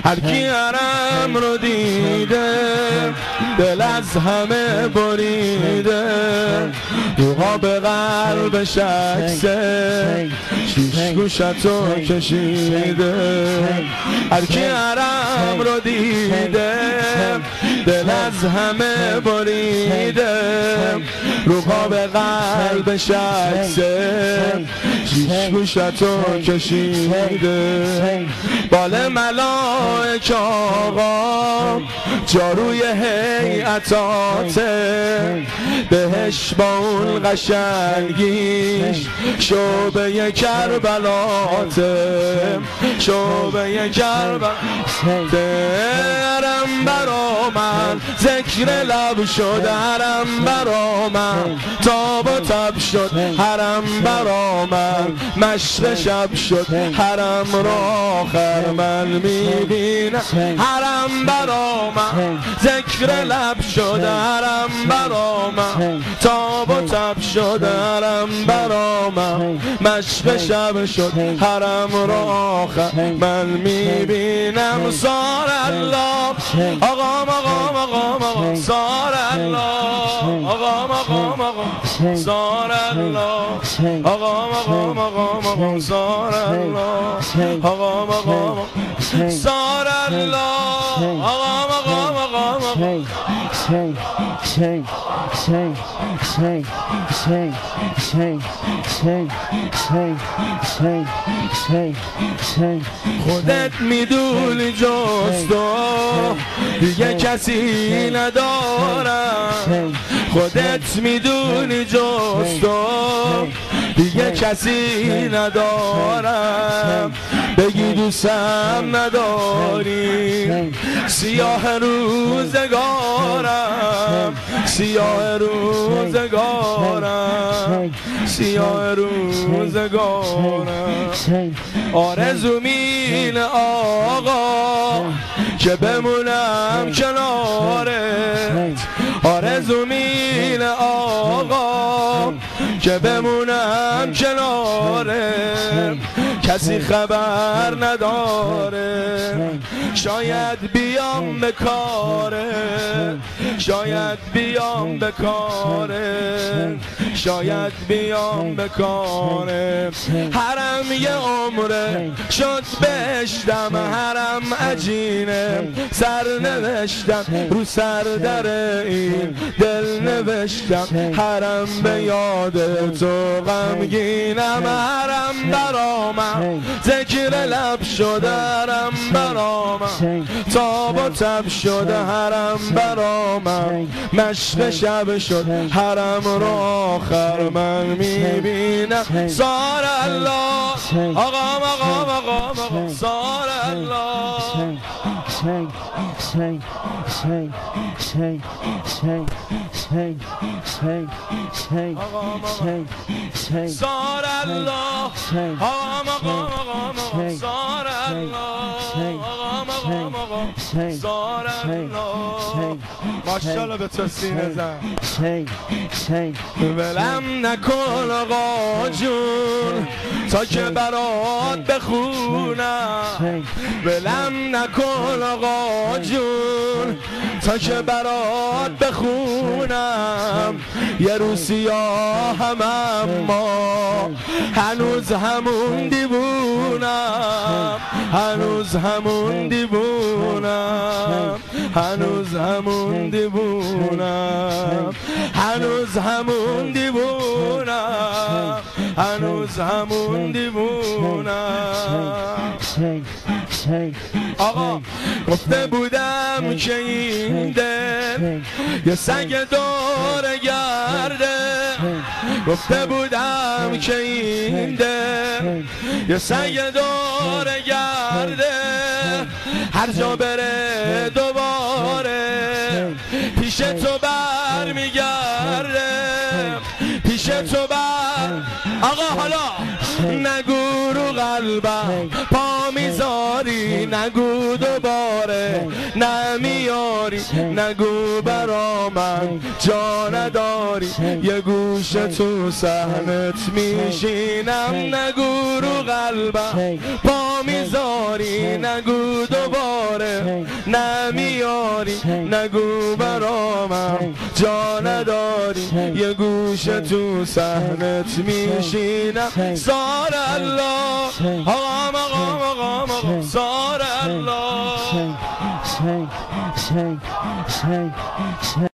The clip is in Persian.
هر کی حرم رو دیده دل از همه بریده، رو قاب قلبش عکسه شیش گوشتو کشیده. هر کی حرم رو دیده دل از همه بریده، رو قاب قلبش عکسه شیش گوشتو کشیده. بال ملائک آقا جاروی هیئتاته، بهش با اون قشنگیش شعبه کربلاته، شعبه کربلاته. حرم برا من ذکر لب شد، حرم برا من تاب و تب شد، حرم برا من مشق شب شد، حرم را آخر من میبینم. حرم برا من ذکر لب شد، حرم برا من تاب و تب شد، حرم برا من مشق شب شد، حرم را آخر من میبینم. سار الله آقام آقام آقام آقام، سار الله آقام آقام آقام، سار الله آقام آقام آقام آقام، سار الله آقام آقام، سار الله آقام آقام آقام آقام. خودت میدونی جز تو دیگه کسی ندارم، خودت میدونی جز تو دیگه کسی ندارم. بگی دوستم نداری سیاه روزگارم، سیاه روزگارم، سیاه روزگارم. آرزو مینه آقا که بمونم کنارت، آرزو مینه آقا که بمونم کنارت. کسی خبر نداره شاید بیام به کاره، شاید بیام به کاره، شاید بیام به کاره. حرم یه عمره شد بهشتم، حرم عجینه سر نوشتم، رو سر در این دل نوشتم. حرم به یاد تو غمگینم، حرم برا من ذکر لب شده، حرم برا من تاب و تب شده، حرم برا من مشق شب شد، حرم رو آخر من میبینم. سار الله آقام آقام آقام آقام، سار الله سار الله آقام آقام آقام آقام، سار الله آقام آقام آقام، سار الله. ماشاءالله به تو سینه زن. ولم نکن آقا جون تا که برات بخونم، ولم نکن آقا جون تا که برات بخونم. یه روز سیاهم اما هنوز همون دیوونم، هنوز همون دیوونم، هنوز همون دیوونم، هنوز همون دیوونم، هنوز همون دیوونم. آقا گفته بودم که این دل یه سگ دور گرده، گفته بودم که این دل یه سگ دور گرده، هر جا بره دوباره پیش تو بر میگرده، پیش تو بر. آقا حالا نگو رو قلبم پا میذاری، نگو دوباره نمیاری، نگو برا من جا نداری، یه گوش تو صحنت میشینم. نگو رو قلبم پا میذاری، نگو دوباره دوباره نمیاری نگو برامم جا نداری یه گوشه تو صحنت میشینم سار الله آقام آقام آقام آقام سار الله